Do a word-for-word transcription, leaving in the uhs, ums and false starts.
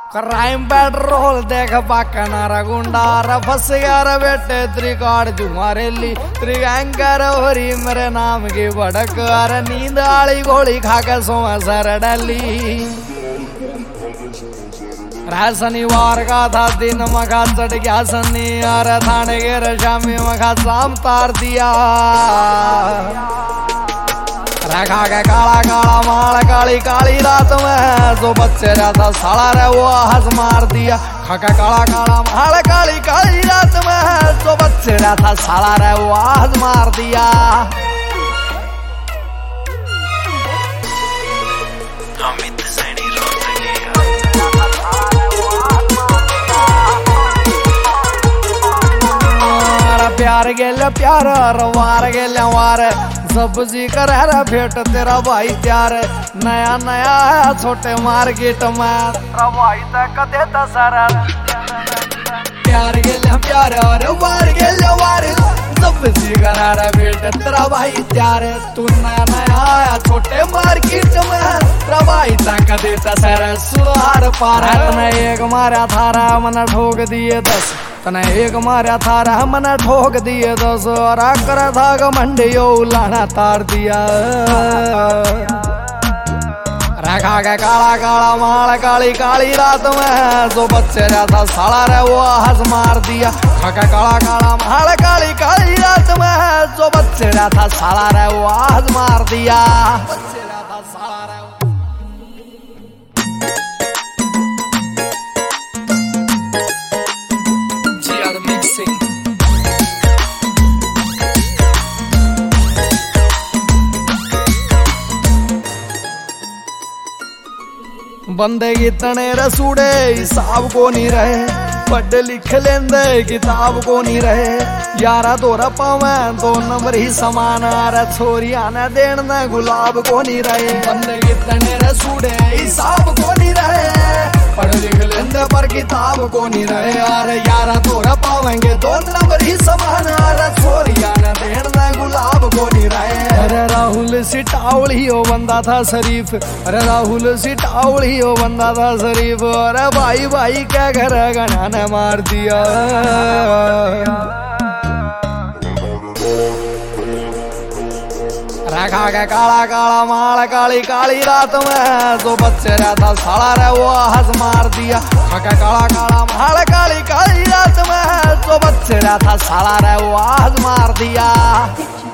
Crime petrol देख पाकनारा गुंडा फस गया रे बेटे त्रिकाड़ जुमारे ली त्रिगंगर होरी मेरे नाम की भड़क अरे नींद आली गोली खाके सोमा सर डली। शनिवार का था दिन मखा चढ़ गया सन्नी अरे थाने के रशामी मखा शाम तार दिया रखा के काला काला माल काली काली रात में जो बच्चे रहता साला रे वो हंस मार दिया। खाका काला काला माल काली काली रात में जो बच्चे रहता साला रे वो हंस मार दिया। प्यार गेल प्यार वार गेल वार सब्जी कर भेट तेरा भाई त्यार नया नया है छोटे मार्केट में भाई तक देता सारा प्यार गेल प्यार और वार गेल वार सब्जी कर भेट तेरा भाई त्यार तू नया नया है छोटे मार्केट में तेरा भाई तक देता सारा सुधार पार एक मारा थारा मन ठोक दिए दस तने एक मारा थारा मना ठोक दिए दस और कर था घमंडियो लाना तार दिया। रखा के काला काला माल काली काली रात में जो बच्चे रहता साला रे वो हंस मार दिया। खाका काला काला माल काली काली रात में जो बच्चे रहता साला रे वो हंस मार दिया। बच्चे रहता साला रे बंदे कितने रसूड़े हिसाब को नहीं रहे पढ़ लिख लेंदे किताब को नहीं रहे यारा तोरा पावे दो नंबर ही समान अरे छोरिया न देन न गुलाब को नहीं रहे। बंदे कितने रसूड़े हिसाब को नहीं रहे पढ़ लिख लेंदे पर किताब को नहीं रहे अरे यारा तोरा पावेंगे दो नंबर ही समान अरे छोरिया न देन न गुलाब को नहीं रहे। अरे राहुल सिटावली हो बंदा था शरीफ अरे राहुल सिटावली हो बंदा था शरीफ अरे भाई भाई क्या घर गना ने मार दिया। रखा के काला काला माल काली काली रात में जो बच्चे रहता साला रे वो हंस मार दिया। खाका काला काला माल काली काली रात में जो बच्चे रहता साला रे वो हंस मार दिया।